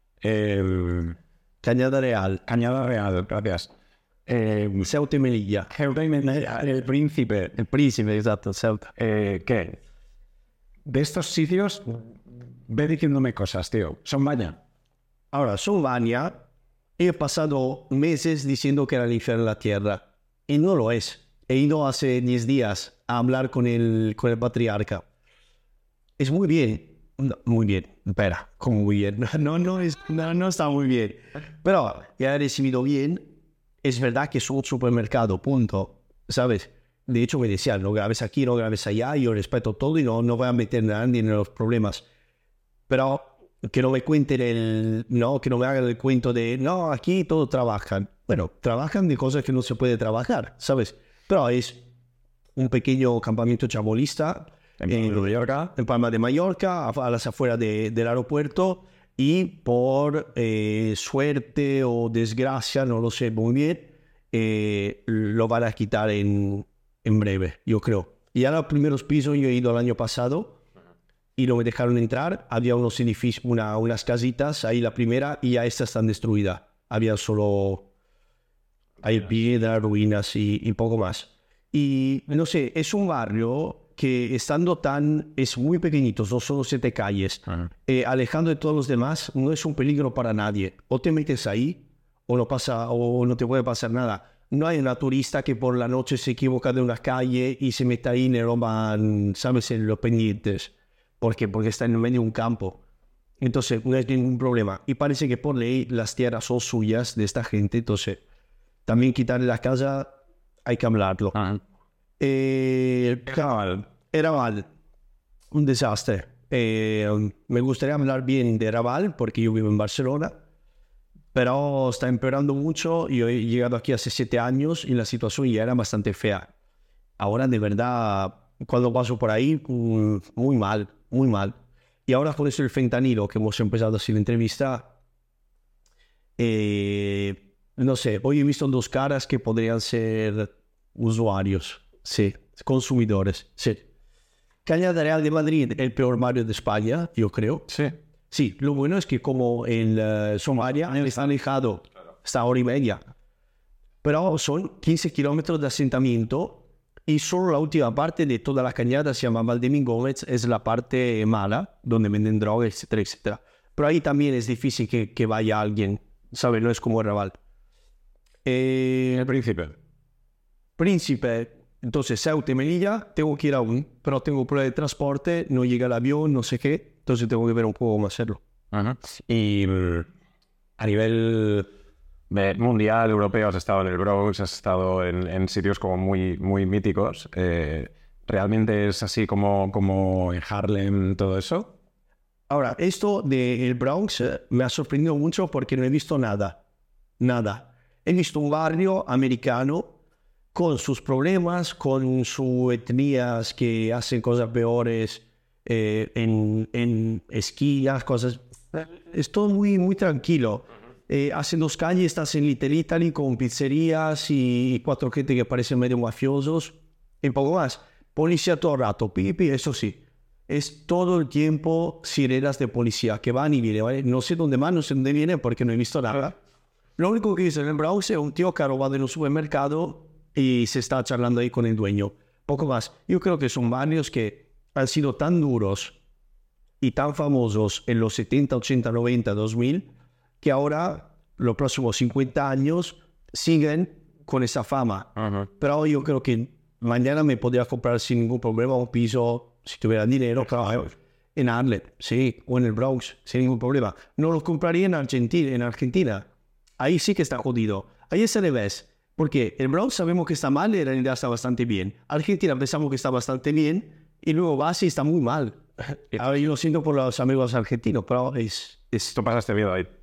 Cañada Real, gracias. Ceuta y Melilla. El Príncipe. El Príncipe, exacto, Ceuta. ¿Qué? De estos sitios, ve diciéndome cosas, tío. España. Ahora, España, he pasado meses diciendo que era el infierno en la tierra. Y no lo es. He ido hace 10 días a hablar con el patriarca. Es muy bien. No, muy bien. Espera, ¿cómo muy bien? No está muy bien. Pero ya he recibido bien. Es verdad que es un supermercado, punto. ¿Sabes? De hecho, me decían, no grabes aquí, no grabes allá. Yo respeto todo y no voy a meter a nadie en los problemas. Pero que no me cuenten no, que no me hagan el cuento de, no, aquí todos trabajan. Bueno, trabajan de cosas que no se puede trabajar, ¿sabes? Pero es un pequeño campamento chabolista en Palma de Mallorca, a las afueras del aeropuerto, y por suerte o desgracia, no lo sé muy bien, lo van a quitar en breve, yo creo. Y a los primeros pisos yo he ido el año pasado y no me dejaron entrar. Había unos edificios, unas casitas, ahí la primera, y ya esta están destruidas. Había solo hay piedras, ruinas y poco más. Y no sé, es un barrio que estando es muy pequeñito, son solo 7 calles, alejando de todos los demás, no es un peligro para nadie. O te metes ahí o no te puede pasar nada. No hay una turista que por la noche se equivoca de una calle y se mete ahí y le roban, ¿sabes?, en los pendientes. ¿Por qué? Porque está en medio de un campo. Entonces no hay ningún problema. Y parece que por ley las tierras son suyas de esta gente. Entonces también quitarle la casa hay que hablarlo. Raval, un desastre. Me gustaría hablar bien de Raval porque yo vivo en Barcelona, pero está empeorando mucho. Yo he llegado aquí hace 7 años y la situación ya era bastante fea. Ahora, de verdad, cuando paso por ahí, muy mal, muy mal. Y ahora con eso el fentanilo, que hemos empezado así la entrevista, no sé, hoy he visto 2 caras que podrían ser usuarios, sí, consumidores, sí. Cañada Real de Madrid, el peor barrio de España, yo creo. Sí. Sí, lo bueno es que como en Somalia está alejado, está a hora y media. Pero son 15 kilómetros de asentamiento y solo la última parte de toda la cañada se llama Valdemín Gómez, es la parte mala, donde venden droga, etcétera, etcétera. Pero ahí también es difícil que vaya alguien, ¿sabes? No es como el Raval. El Príncipe. Entonces Ceuta y Melilla, tengo que ir aún, pero tengo problema de transporte, no llega el avión, no sé qué, entonces tengo que ver un poco cómo hacerlo. Y a nivel mundial, europeo, has estado en el Bronx, has estado en sitios como muy, muy míticos. ¿Realmente es así como en Harlem, todo eso? Ahora, esto del Bronx me ha sorprendido mucho porque no he visto nada. He visto un barrio americano con sus problemas, con sus etnias que hacen cosas peores en esquinas, cosas... Es todo muy, muy tranquilo. Hace 2 calles estás en Little Italy con pizzerías y 4 gente que parecen medio mafiosos. Y poco más. Policía todo el rato, pipi, eso sí. Es todo el tiempo sirenas de policía que van y vienen, ¿vale? No sé dónde van, no sé dónde vienen porque no he visto nada. Lo único que he visto en el Bronx es un tío que ha robado en un supermercado y se está charlando ahí con el dueño. Poco más. Yo creo que son barrios que han sido tan duros y tan famosos en los 70, 80, 90, 2000, que ahora, los próximos 50 años, siguen con esa fama. Pero yo creo que mañana me podría comprar sin ningún problema un piso, si tuviera dinero, claro, en Harlem, sí, o en el Bronx, sin ningún problema. No lo compraría en Argentina. Ahí sí que está jodido. Ahí es al revés. Porque el Bronx sabemos que está mal y en realidad está bastante bien. Argentina pensamos que está bastante bien y luego va y está muy mal. Ahora yo lo siento por los amigos argentinos, pero Tú pasaste miedo ahí.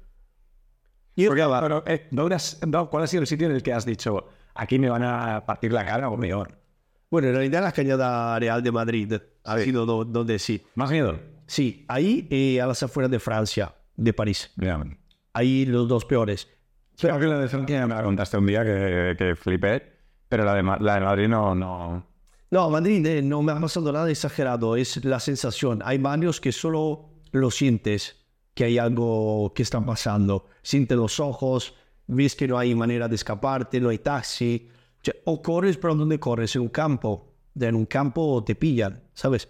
¿Cuál ha sido el sitio en el que has dicho, aquí me van a partir la cara o peor? Bueno, en realidad la Cañada Real de Madrid ha sido donde sí. ¿Más miedo? Sí, ahí a las afueras de Francia, de París. Yeah. Ahí los 2 peores. Creo que la de Francia me la contaste un día que flipé, pero la de Madrid no. No, Madrid no me ha pasado nada exagerado, es la sensación. Hay barrios que solo lo sientes, que hay algo que está pasando. Sientes los ojos, ves que no hay manera de escaparte, no hay taxi. O corres, pero ¿dónde corres? En un campo. En un campo te pillan, ¿sabes?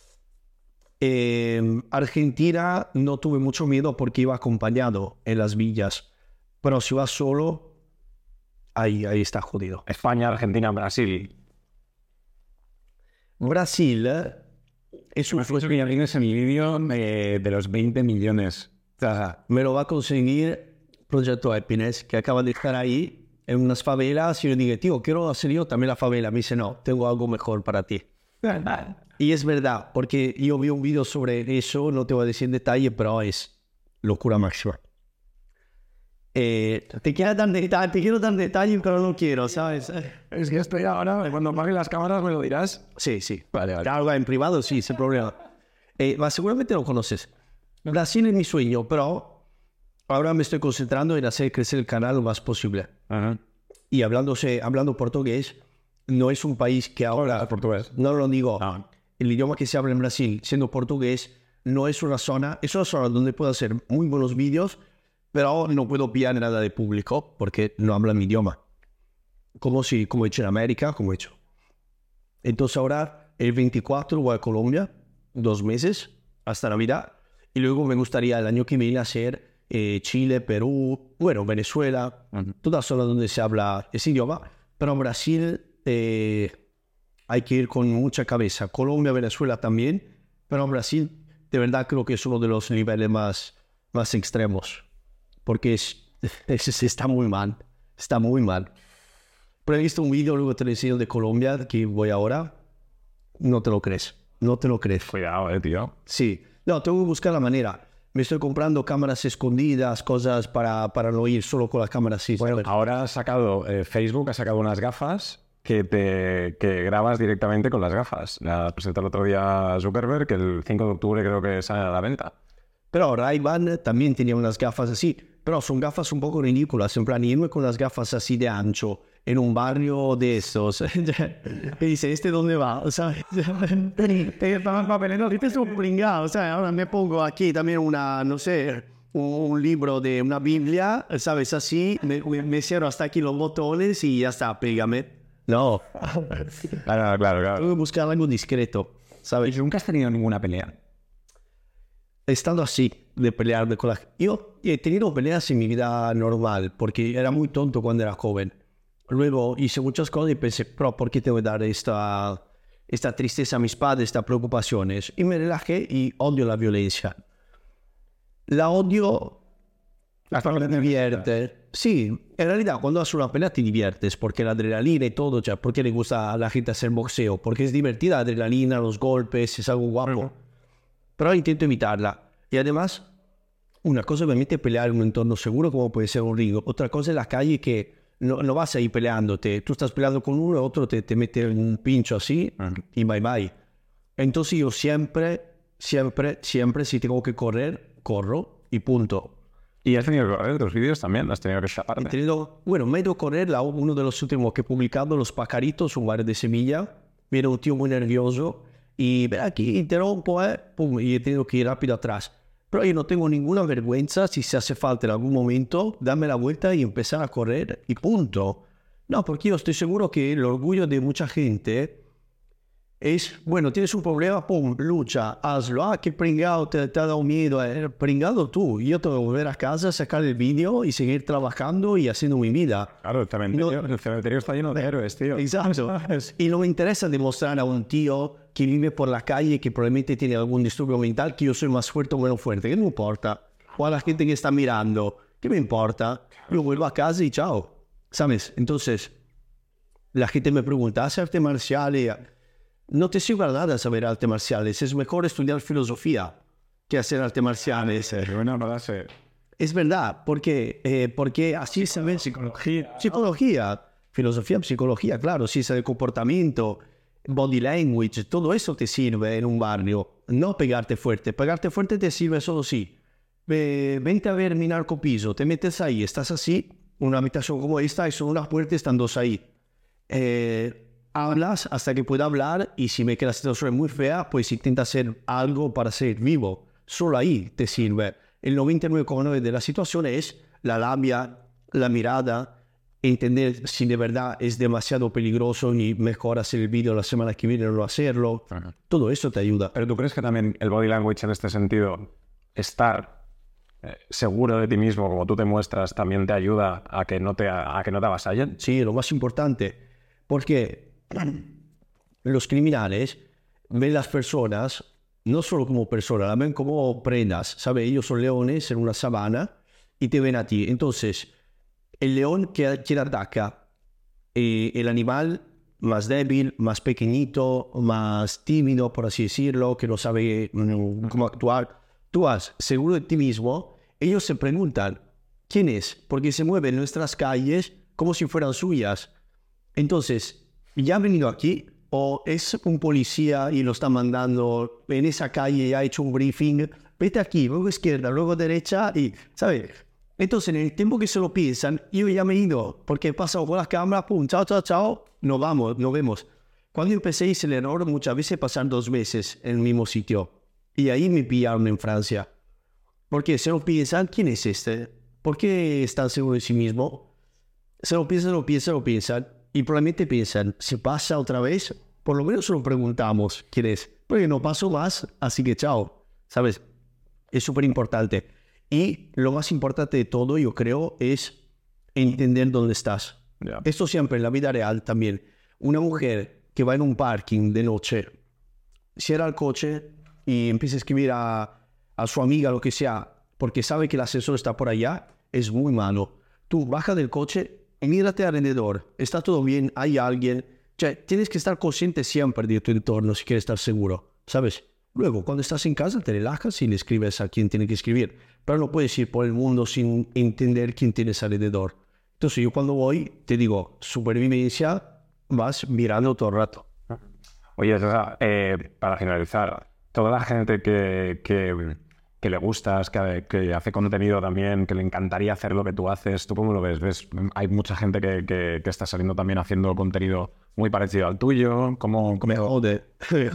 Argentina no tuve mucho miedo porque iba acompañado en las villas. Pero si vas solo, ahí está jodido. España, Argentina, Brasil. Brasil es un... Eso que ya tienes en el vídeo de los 20 millones. O sea, me lo va a conseguir Proyecto Happiness, que acaba de estar ahí en unas favelas. Y yo dije, tío, quiero hacer yo también la favela. Me dice, no, tengo algo mejor para ti. Y es verdad, porque yo vi un vídeo sobre eso, no te voy a decir en detalle, pero es locura máxima. Te quiero dar detalles, pero no quiero, ¿sabes? Es que estoy ahora, cuando apague las cámaras me lo dirás. Sí, sí. Vale. Claro, en privado sí, sin problema. Seguramente lo conoces. Brasil es mi sueño, pero ahora me estoy concentrando en hacer crecer el canal lo más posible. Ajá. Y hablando portugués, no es un país que ahora... Portugués. No lo digo. Ah. El idioma que se habla en Brasil, siendo portugués, no es una zona... Es una zona donde puedo hacer muy buenos vídeos, pero no puedo pillar nada de público porque no hablan mi idioma. Como he hecho en América, como he hecho. Entonces ahora, el 24 voy a Colombia, 2 meses, hasta Navidad. Y luego me gustaría el año que viene hacer Chile, Perú, bueno, Venezuela, toda zona donde se habla ese idioma. Pero en Brasil hay que ir con mucha cabeza. Colombia, Venezuela también. Pero en Brasil, de verdad, creo que es uno de los niveles más extremos. Porque está muy mal. Está muy mal. Pero he visto un vídeo, luego te lo enseño, de Colombia, que voy ahora. No te lo crees. No te lo crees. Cuidado, tío. Sí. No, tengo que buscar la manera. Me estoy comprando cámaras escondidas, cosas para no ir solo con las cámaras. Sí, Bueno, ahora ha sacado Facebook, ha sacado unas gafas que grabas directamente con las gafas. La presentó el otro día Zuckerberg, que el 5 de octubre creo que sale a la venta. Pero Ray-Ban también tenía unas gafas así, pero son gafas un poco ridículas, en plan, irme con las gafas así de ancho, en un barrio de esos. Y dice, ¿este dónde va? ¿Sabes? Es un pringao, ¿sabes? Ahora me pongo aquí también un libro de una Biblia, ¿sabes? Así, me cierro hasta aquí los botones y ya está, pégame. No. Claro. Tengo que buscar algo discreto, ¿sabes? ¿Y nunca has tenido ninguna pelea? Estando así, de pelearme con la... Yo he tenido peleas en mi vida normal, porque era muy tonto cuando era joven. Luego hice muchas cosas y pensé, pero ¿por qué tengo que dar esta tristeza a mis padres, estas preocupaciones? Y me relajé y odio la violencia. La odio... Hasta me divierte. Sí, en realidad cuando haces una pelea te diviertes, porque la adrenalina y todo, ya, porque le gusta a la gente hacer boxeo, porque es divertida la adrenalina, los golpes, es algo guapo. Pero intento evitarla. Y además, una cosa obviamente es pelear en un entorno seguro como puede ser un ring. Otra cosa es la calle, que no vas a ir peleándote. Tú estás peleando con uno, otro te mete un pincho así y bye bye. Entonces yo siempre, si tengo que correr, corro y punto. ¿Y has tenido que correr tus vídeos también? ¿Has tenido que escaparte? Me he ido a correr, uno de los últimos que he publicado, Los Pajaritos, un bar de Sevilla. Viene un tío muy nervioso y ven aquí, interrumpo, pum, y he tenido que ir rápido atrás. Pero yo no tengo ninguna vergüenza, si se hace falta en algún momento, darme la vuelta y empezar a correr y punto. No, porque yo estoy seguro que el orgullo de mucha gente es, bueno, tienes un problema, pum, lucha, hazlo. Qué pringado, te ha dado miedo. Pringado tú. Yo tengo que volver a casa, sacar el vídeo y seguir trabajando y haciendo mi vida. Claro, el cementerio está lleno de héroes, tío. Exacto. Y no me interesa demostrar a un tío que vive por la calle, que probablemente tiene algún disturbio mental, que yo soy más fuerte o menos fuerte. ¿Qué me importa? O a la gente que está mirando, ¿qué me importa? Yo vuelvo a casa y chao. ¿Sabes? Entonces, la gente me pregunta, ¿hace arte marciales? No te sirve nada saber artes marciales. Es mejor estudiar filosofía que hacer artes marciales. Bueno, no sé. Es verdad, porque así sabes... Psicología. Filosofía, psicología, claro. Ciencia del comportamiento, body language, todo eso te sirve en un barrio. No pegarte fuerte. Pegarte fuerte te sirve solo si vente a ver mi narcopiso, te metes ahí, estás así, una habitación como esta, y son unas puertas, están dos ahí. Hablas hasta que pueda hablar, y si ve que la situación es muy fea, pues intenta hacer algo para ser vivo. Solo ahí te sirve. El 99,9% de la situación es la labia, la mirada, entender si de verdad es demasiado peligroso y mejor hacer el vídeo la semana que viene o no hacerlo. Ajá. Todo eso te ayuda. Pero ¿tú crees que también el body language en este sentido, estar seguro de ti mismo como tú te muestras, también te ayuda a que no te avasallen? Sí, lo más importante, porque los criminales ven las personas no solo como personas, la ven como prendas, ¿sabes? Ellos son leones en una sabana y te ven a ti. Entonces, el león que ataca, el animal más débil, más pequeñito, más tímido, por así decirlo, que no sabe cómo actuar, tú vas seguro de ti mismo, ellos se preguntan, ¿quién es? Porque se mueve en nuestras calles como si fueran suyas. Entonces, ¿ya ha venido aquí? ¿O es un policía y lo está mandando en esa calle y ha hecho un briefing? Vete aquí, luego izquierda, luego derecha y, ¿sabes? Entonces, en el tiempo que se lo piensan, yo ya me he ido, porque he pasado con la cámara, pum, chao, chao, chao, nos vamos, nos vemos. Cuando empecé hice el error muchas veces pasar 2 meses en el mismo sitio. Y ahí me pillaron en Francia. Porque se lo piensan, ¿quién es este? ¿Por qué es tan seguro de sí mismo? Se lo piensan. Y probablemente piensan, si pasa otra vez, por lo menos se lo preguntamos quién es. Porque no pasó más, así que chao. ¿Sabes? Es súper importante. Y lo más importante de todo, yo creo, es entender dónde estás. Yeah. Esto siempre en la vida real también. Una mujer que va en un parking de noche, cierra el coche y empieza a escribir a su amiga, lo que sea, porque sabe que el ascensor está por allá, es muy malo. Tú baja del coche y mírate alrededor. ¿Está todo bien? ¿Hay alguien? O sea, tienes que estar consciente siempre de tu entorno si quieres estar seguro, ¿sabes? Luego, cuando estás en casa, te relajas y le escribes a quien tiene que escribir. Pero no puedes ir por el mundo sin entender quién tienes alrededor. Entonces, yo cuando voy, te digo, supervivencia, vas mirando todo el rato. Oye, César, para finalizar, toda la gente que le gustas, que hace contenido también, que le encantaría hacer lo que tú haces, ¿tú cómo lo ves? ¿Ves? Hay mucha gente que está saliendo también haciendo contenido muy parecido al tuyo. ¿Cómo? Me jode.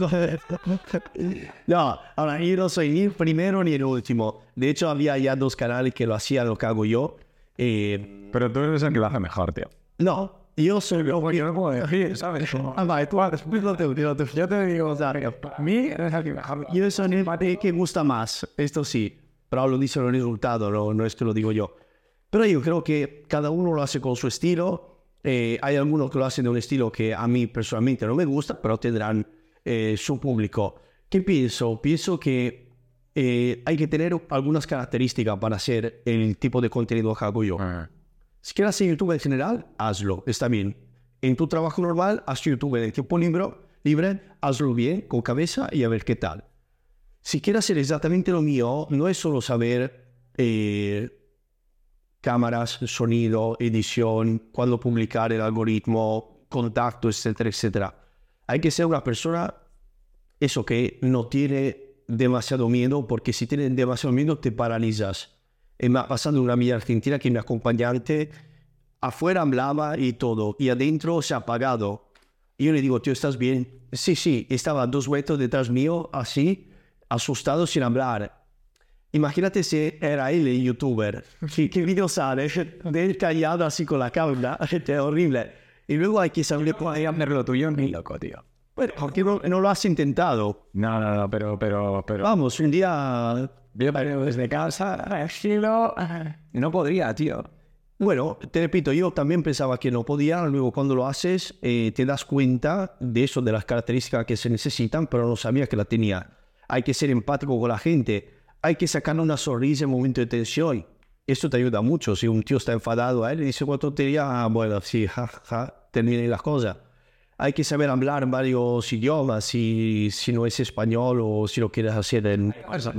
No, ahora yo no soy ni el primero ni el último. De hecho, había ya 2 canales que lo hacían lo que hago yo. Pero tú eres el que lo hace mejor, tío. No, yo soy... Yo no puedo decir, ¿sabes? Vale, tú después lo te digo. Yo te digo, o sea, A mí eres el que mejor. yo soy el que gusta más, esto sí. Pero lo dicen los resultados, no es que lo digo yo. Pero yo creo que cada uno lo hace con su estilo. Hay algunos que lo hacen de un estilo que a mí personalmente no me gusta, pero tendrán su público. ¿Qué pienso? Pienso que hay que tener algunas características para hacer el tipo de contenido que hago yo. Si quieres hacer YouTube en general, hazlo, está bien. En tu trabajo normal, haz YouTube en el tiempo libre, hazlo bien, con cabeza y a ver qué tal. Si quieres hacer exactamente lo mío, no es solo saber cámaras, sonido, edición, cuándo publicar el algoritmo, contacto, etcétera, etcétera. Hay que ser una persona, eso que no tiene demasiado miedo, porque si tienes demasiado miedo te paralizas. Me ha pasado una amiga argentina que mi acompañante afuera hablaba y todo, y adentro se ha apagado. Y yo le digo, tío, ¿estás bien? Sí, estaba 2 metros detrás mío, así, asustado sin hablar. Imagínate si era él el youtuber. ¿Qué vídeo sale? De él callado así con la cámara. Es horrible. Y luego hay que saber cómo hacer lo tuyo. Ni loco, tío. Bueno, ¿por qué no lo has intentado? No, pero... Vamos, un día... Pero desde casa, estilo... No podría, tío. Bueno, te repito, yo también pensaba que no podía. Luego cuando lo haces, te das cuenta de eso, de las características que se necesitan, pero no sabía que la tenía. Hay que ser empático con la gente. Hay que sacar una sonrisa en momento de tensión. Esto te ayuda mucho. Si un tío está enfadado a él, le dice cuánto tontería, bueno, sí, terminen las cosas. Hay que saber hablar en varios idiomas, si no es español o si lo quieres hacer en...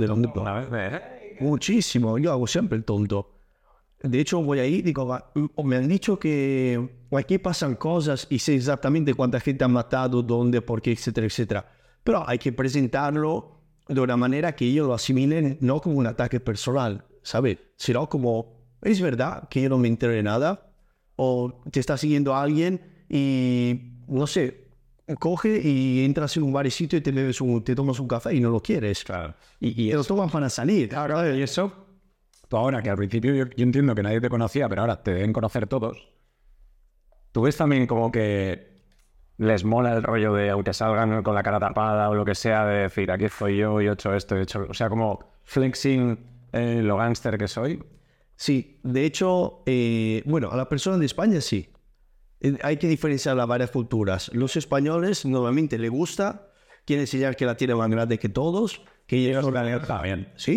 Muchísimo, yo hago siempre el tonto. De hecho, voy ahí y digo, me han dicho que aquí pasan cosas y sé exactamente cuánta gente han matado, dónde, por qué, etcétera, etcétera. Pero hay que presentarlo de una manera que ellos lo asimilen, no como un ataque personal, ¿sabes? Sino como, es verdad que yo no me entero de nada, o te está siguiendo alguien y, no sé, coge y entras en un barecito y te tomas un café y no lo quieres. Claro. Y te lo toman para salir. Claro, y eso... Tú ahora, que al principio yo entiendo que nadie te conocía, pero ahora te deben conocer todos. ¿Tú ves también como que les mola el rollo de, aunque salgan con la cara tapada o lo que sea, de decir, aquí estoy yo y he hecho esto, he hecho... O sea, como flexing lo gángster que soy? Sí, de hecho, bueno, a la persona de España sí. Hay que diferenciar las varias culturas. Los españoles normalmente les gusta, quieren enseñar que la tiene más grande que todos, que llega a organizar. Bien. Sí.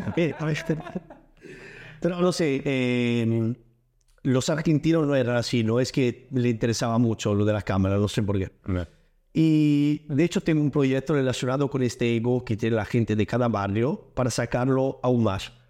Pero no sé, los argentinos no eran así, no es que le interesaba mucho lo de la cámara, no sé por qué. Bien. Y de hecho tengo un proyecto relacionado con este ego que tiene la gente de cada barrio para sacarlo aún más.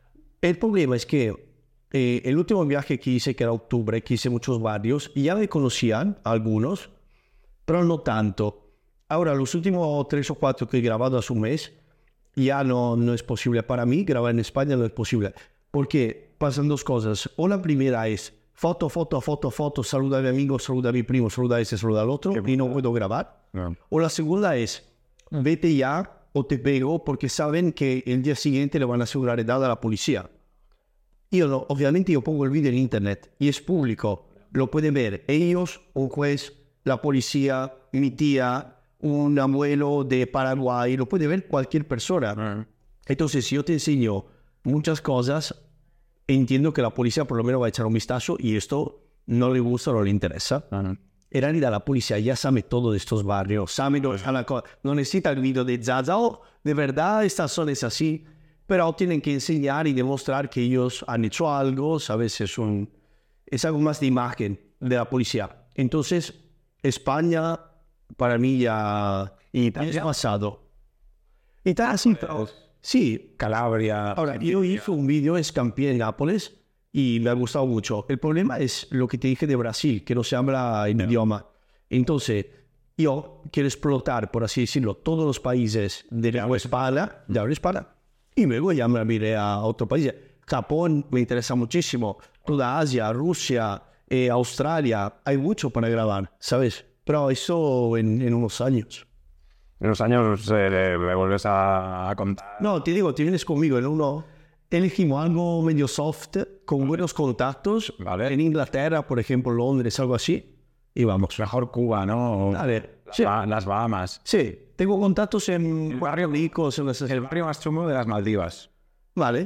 El problema es que el último viaje que hice, que era octubre, que hice muchos barrios, ya me conocían algunos, pero no tanto. Ahora, los últimos 3 o 4 que he grabado hace un mes, ya no es posible. Para mí, grabar en España no es posible. Porque pasan 2 cosas. O la primera es foto, saluda a mi amigo, saluda a mi primo, saluda a ese, saluda al otro, y no puedo grabar. No. O la segunda es, vete ya o te pego, porque saben que el día siguiente le van a asegurar edad a la policía. Obviamente yo pongo el vídeo en internet y es público. Lo pueden ver ellos, un juez, la policía, mi tía, un abuelo de Paraguay, lo puede ver cualquier persona. Entonces, si yo te enseño muchas cosas, entiendo que la policía por lo menos va a echar un vistazo y esto no le gusta o no le interesa. En realidad la policía ya sabe todo de estos barrios, no necesita el video de Zaza, de verdad esta zona es así, pero tienen que enseñar y demostrar que ellos han hecho algo, ¿sabes? Es algo más de imagen de la policía. Entonces, España, para mí ya es pasado. Italia sí, pero sí. Calabria. Ahora, yo hice un vídeo, escampé en Nápoles y me ha gustado mucho. El problema es lo que te dije de Brasil, que no se habla el idioma. Entonces, yo quiero explotar, por así decirlo, todos los países de habla hispana, y luego ya me iré a otro país. Japón me interesa muchísimo, toda Asia, Rusia, Australia, hay mucho para grabar, ¿sabes? Pero eso en unos años. En unos años le vuelves a contar. No, te digo, te vienes conmigo. Elegimos algo medio soft, con buenos contactos. Vale. En Inglaterra, por ejemplo, Londres, algo así. Y vamos. Mejor Cuba, ¿no? A ver. Las Bahamas. Sí, tengo contactos en barrio ricos. El barrio más chungo de las Maldivas. Vale.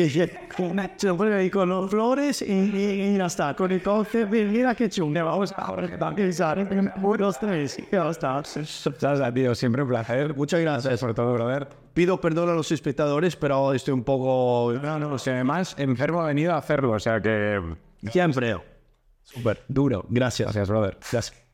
Se lo ponen ahí con los flores y ya está. Con el concepto, mira qué chungo. Vamos a organizar. 1, 2, 3. Ya está. Tío, siempre un placer. Muchas gracias. Sobre todo, brother. Pido perdón a los espectadores, pero estoy un poco... No, o sea, además, enfermo ha venido a hacerlo, o sea que... Siempre. Súper duro. Gracias. Gracias, brother. Gracias.